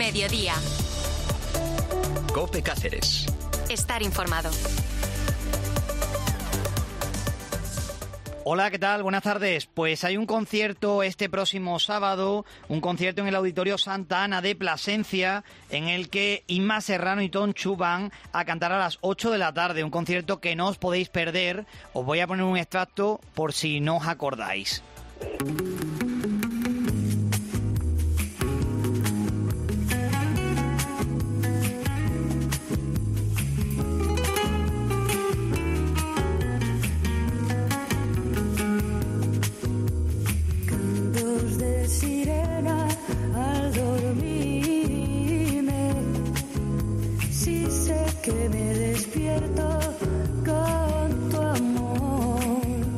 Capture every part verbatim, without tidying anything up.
Mediodía. COPE Cáceres. Estar informado. Hola, ¿qué tal? Buenas tardes. Pues hay un concierto este próximo sábado, un concierto en el Auditorio Santa Ana de Plasencia, en el que Inma Serrano y Tonchu van a cantar a las ocho de la tarde, un concierto que no os podéis perder. Os voy a poner un extracto por si no os acordáis. Que me despierto con tu amor,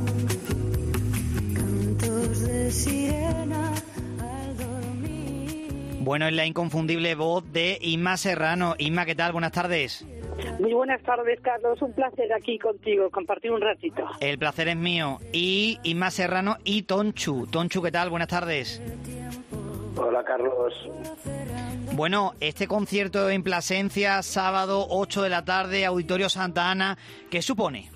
cantos de sirena al dormir. Bueno, es la inconfundible voz de Inma Serrano. Inma, ¿qué tal? Buenas tardes. Muy buenas tardes, Carlos. Un placer aquí contigo, compartir un ratito. El placer es mío. Y Inma Serrano y Tonchu. Tonchu, ¿qué tal? Buenas tardes. Hola, Carlos. Bueno, este concierto en Plasencia, sábado, ocho de la tarde, Auditorio Santa Ana, ¿qué supone?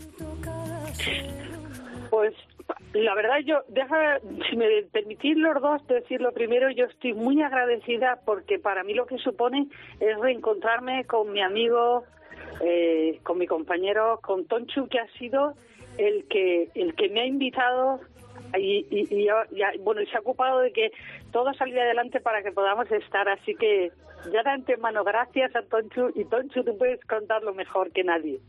Pues la verdad, yo, deja, si me permitís los dos decirlo primero, yo estoy muy agradecida porque para mí lo que supone es reencontrarme con mi amigo, eh, con mi compañero, con Tonchu, que ha sido el que, el que me ha invitado y, y, y, y bueno, y se ha ocupado de que todo salga adelante para que podamos estar, así que ya de antemano gracias a Tonchu, y Tonchu, tú puedes contarlo mejor que nadie.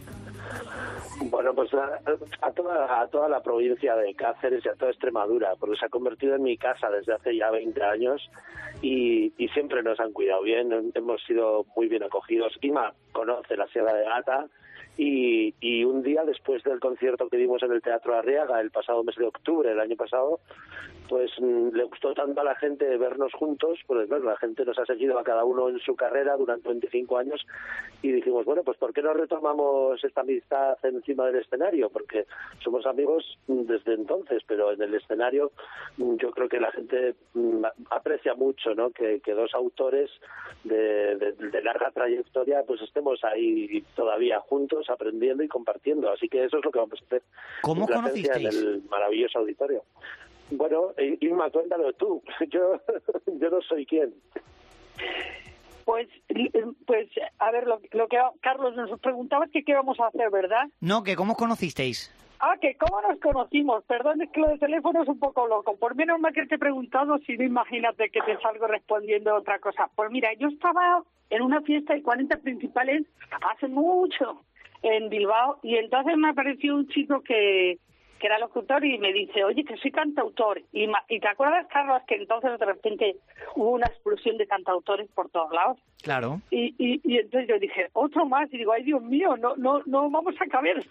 Bueno, pues a, a toda a toda la provincia de Cáceres y a toda Extremadura, porque se ha convertido en mi casa desde hace ya veinte años y, y siempre nos han cuidado bien, hemos sido muy bien acogidos. Inma conoce la Sierra de Gata. Y, y un día después del concierto que dimos en el Teatro Arriaga el pasado mes de octubre del año pasado, pues mmm, le gustó tanto a la gente vernos juntos, pues bueno, la gente nos ha seguido a cada uno en su carrera durante veinticinco años y dijimos, bueno, pues ¿por qué no retomamos esta amistad encima del escenario? Porque somos amigos desde entonces, pero en el escenario yo creo que la gente mmm, aprecia mucho, ¿no? Que, que dos autores de, de, de larga trayectoria pues estemos ahí todavía juntos, aprendiendo y compartiendo, así que eso es lo que vamos a hacer. ¿Cómo conocisteis? En el maravilloso auditorio. Bueno, Inma, cuéntalo tú, yo yo no soy quien. Pues, pues a ver, lo, lo que Carlos nos preguntaba es que qué vamos a hacer, ¿verdad? No, que ¿cómo os conocisteis? Ah, que cómo nos conocimos. Perdón, es que lo de teléfono es un poco loco. Por menos mal que te he preguntado, si no, imagínate que te salgo respondiendo otra cosa. Pues mira, yo estaba en una fiesta de cuarenta principales hace mucho en Bilbao y entonces me apareció un chico que, que era locutor y me dice, oye, que soy cantautor. Y, y ¿te acuerdas, Carlos, que entonces de repente hubo una explosión de cantautores por todos lados? Claro. Y, y, y entonces yo dije, otro más, y digo, ay, Dios mío, no no no vamos a caber.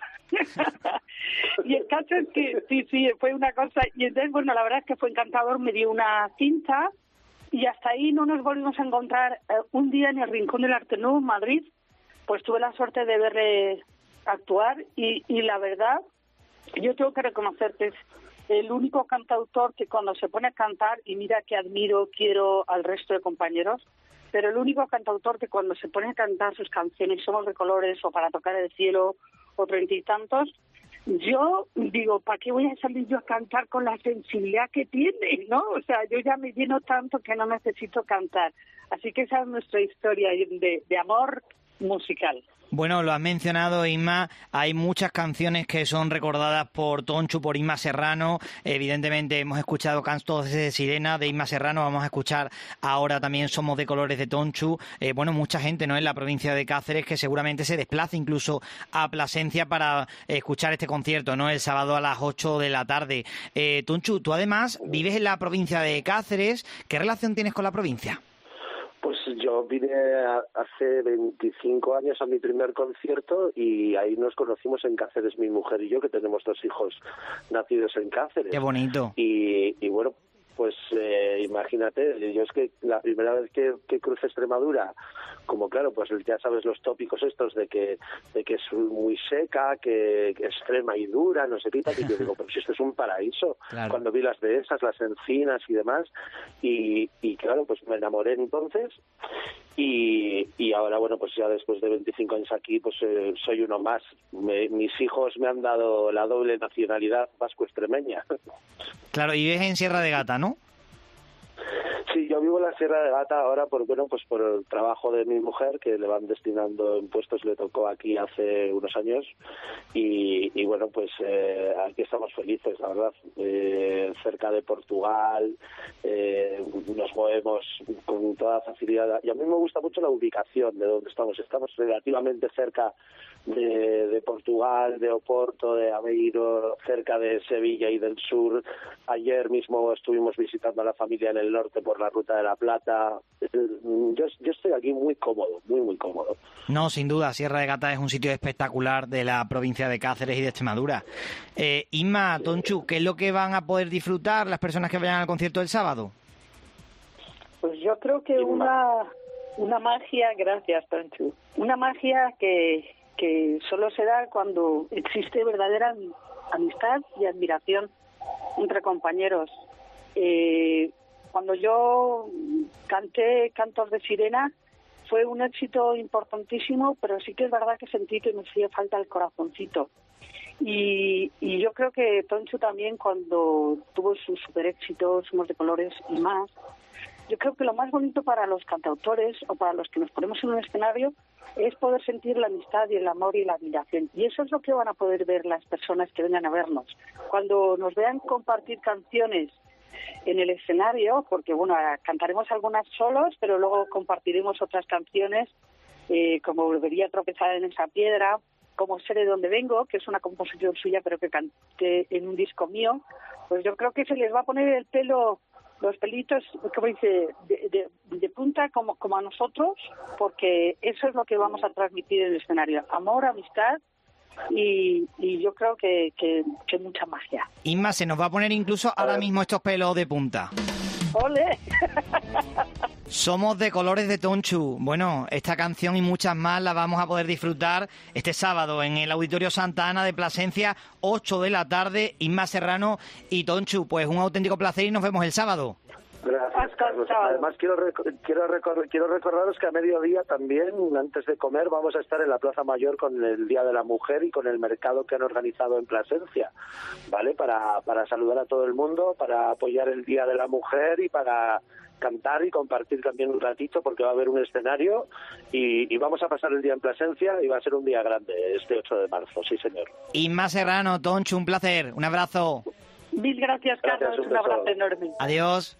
Y el caso es que sí, sí, fue una cosa, y entonces, bueno, la verdad es que fue encantador, me dio una cinta, y hasta ahí no nos volvimos a encontrar. Eh, un día en el Rincón del Arte Nuevo en Madrid, pues tuve la suerte de verle actuar, y, y la verdad, yo tengo que reconocer que es el único cantautor que cuando se pone a cantar, y mira que admiro, quiero al resto de compañeros, pero el único cantautor que cuando se pone a cantar sus canciones, Somos de Colores o Para Tocar el Cielo o treinta y tantos, yo digo, ¿para qué voy a salir yo a cantar con la sensibilidad que tiene, no? O sea, yo ya me lleno tanto que no necesito cantar. Así que esa es nuestra historia de, de amor musical. Bueno, lo has mencionado, Inma, hay muchas canciones que son recordadas por Tonchu, por Inma Serrano. Evidentemente hemos escuchado Cantos de Sirena de Inma Serrano, vamos a escuchar ahora también Somos de Colores de Tonchu. Eh, bueno, mucha gente, ¿no?, en la provincia de Cáceres que seguramente se desplaza incluso a Plasencia para escuchar este concierto, ¿no?, el sábado a las ocho de la tarde. Eh, Tonchu, tú además vives en la provincia de Cáceres. ¿Qué relación tienes con la provincia? Pues yo vine a, hace veinticinco años a mi primer concierto y ahí nos conocimos en Cáceres, mi mujer y yo, que tenemos dos hijos nacidos en Cáceres. Qué bonito. Y, y bueno, pues eh, imagínate, yo es que la primera vez que, que crucé Extremadura, como claro, pues ya sabes los tópicos estos de que de que es muy seca, que, que extrema y dura, no sé qué, y yo digo, pero si esto es un paraíso. Claro. Cuando vi las dehesas, las encinas y demás, y, y claro, pues me enamoré entonces, y, y ahora, bueno, pues ya después de veinticinco años aquí, pues eh, soy uno más. Me, mis hijos me han dado la doble nacionalidad vasco-extremeña. Claro, y vives en Sierra de Gata, ¿no? Sí, yo vivo en la Sierra de Gata ahora por bueno pues por el trabajo de mi mujer, que le van destinando impuestos, le tocó aquí hace unos años y, y bueno pues eh, aquí estamos felices, la verdad, eh, cerca de Portugal, eh, nos movemos con toda facilidad y a mí me gusta mucho la ubicación de donde estamos, estamos relativamente cerca de, de Portugal, de Oporto, de Aveiro, cerca de Sevilla y del sur. Ayer mismo estuvimos visitando a la familia en el norte por la Ruta de la Plata. Yo, yo estoy aquí muy cómodo, muy, muy cómodo. No, sin duda, Sierra de Gata es un sitio espectacular de la provincia de Cáceres y de Extremadura. Eh, Inma, sí. Tonchu, ¿qué es lo que van a poder disfrutar las personas que vayan al concierto del sábado? Pues yo creo que una, una magia, gracias, Tonchu, una magia que... que solo se da cuando existe verdadera amistad y admiración entre compañeros. Eh, cuando yo canté Cantos de Sirena fue un éxito importantísimo, pero sí que es verdad que sentí que me hacía falta el corazoncito. Y, y yo creo que Tonchu también, cuando tuvo su super éxito, Somos de Colores y más, yo creo que lo más bonito para los cantautores o para los que nos ponemos en un escenario es poder sentir la amistad y el amor y la admiración. Y eso es lo que van a poder ver las personas que vengan a vernos. Cuando nos vean compartir canciones en el escenario, porque bueno, cantaremos algunas solos, pero luego compartiremos otras canciones, eh, como Volvería a tropezar en esa piedra, como Sé de dónde vengo, que es una composición suya, pero que canté en un disco mío, pues yo creo que se les va a poner el pelo... los pelitos, como dice, de, de, de punta como, como a nosotros, porque eso es lo que vamos a transmitir en el escenario. Amor, amistad y, y yo creo que, que, que mucha magia. Inma, se nos va a poner incluso ahora mismo estos pelos de punta. ¡Ole! Somos de Colores de Tonchu. Bueno, esta canción y muchas más las vamos a poder disfrutar este sábado en el Auditorio Santa Ana de Plasencia, ocho de la tarde. Inma Serrano y Tonchu, pues un auténtico placer y nos vemos el sábado. Gracias, Carlos. Además, quiero rec- quiero, recor- quiero recordaros que a mediodía también, antes de comer, vamos a estar en la Plaza Mayor con el Día de la Mujer y con el mercado que han organizado en Plasencia, ¿vale? Para, para saludar a todo el mundo, para apoyar el Día de la Mujer y para cantar y compartir también un ratito, porque va a haber un escenario y, y vamos a pasar el día en Plasencia y va a ser un día grande, este ocho de marzo, sí señor. Inma Serrano, Tonchu, un placer, un abrazo. Mil gracias, Carlos, gracias, un, un abrazo enorme. Adiós.